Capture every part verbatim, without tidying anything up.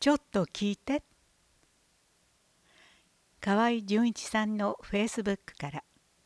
ちょっと聞いて。河合純一さんのフェイスブックから。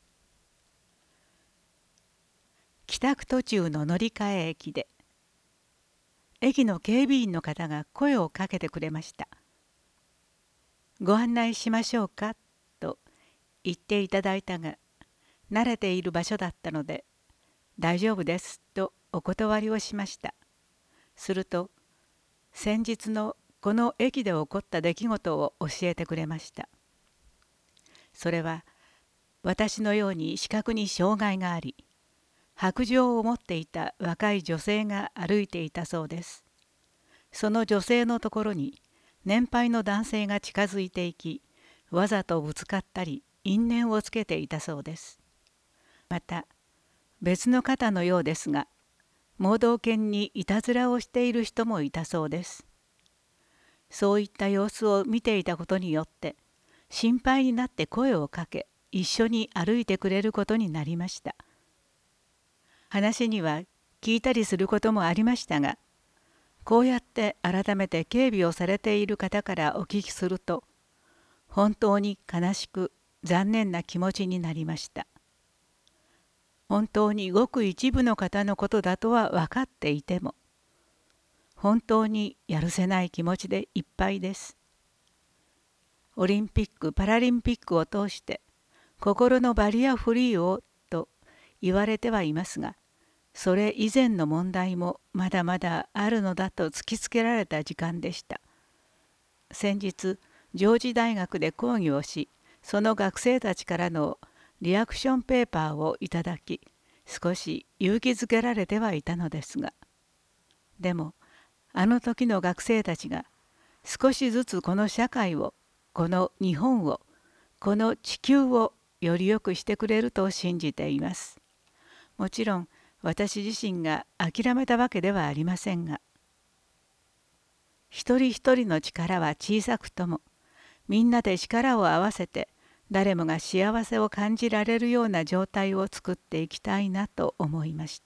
帰宅途中の乗り換え駅で、駅の警備員の方が声をかけてくれました。ご案内しましょうかと言っていただいたが、慣れている場所だったので、大丈夫ですとお断りをしました。すると、先日のこの駅で起こった出来事を教えてくれました。それは、私のように視覚に障害があり、白杖を持っていた若い女性が歩いていたそうです。その女性のところに年配の男性が近づいていき、わざとぶつかったり因縁をつけていたそうです。また別の方のようですが、盲導犬にいたずらをしている人もいたそうです。そういった様子を見ていたことによって心配になって声をかけ、一緒に歩いてくれることになりました。話には聞いたりすることもありましたが、こうやって改めて警備をされている方からお聞きすると、本当に悲しく残念な気持ちになりました。本当にごく一部の方のことだとは分かっていても、本当にやるせない気持ちでいっぱいです。オリンピック・パラリンピックを通して心のバリアフリーをと言われてはいますが、それ以前の問題もまだまだあるのだと突きつけられた時間でした。先日、ジョージ大学で講義をし、その学生たちからのリアクションペーパーをいただき、少し勇気づけられてはいたのですが、でも、あの時の学生たちが少しずつこの社会を、この日本を、この地球をより良くしてくれると信じています。もちろん、私自身が諦めたわけではありませんが、一人一人の力は小さくとも、みんなで力を合わせて誰もが幸せを感じられるような状態を作っていきたいなと思いました。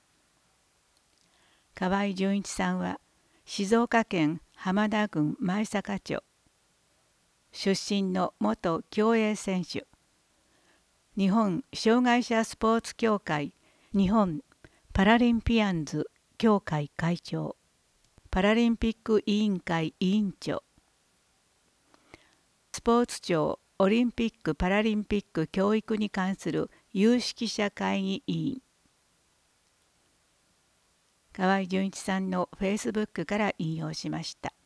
河合純一さんは静岡県浜田郡前坂町出身の元競泳選手、日本障害者スポーツ協会日本パラリンピアンズ協会会長、パラリンピック委員会委員長、スポーツ庁オリンピック・パラリンピック教育に関する有識者会議委員。河合純一さんのフェイスブックから引用しました。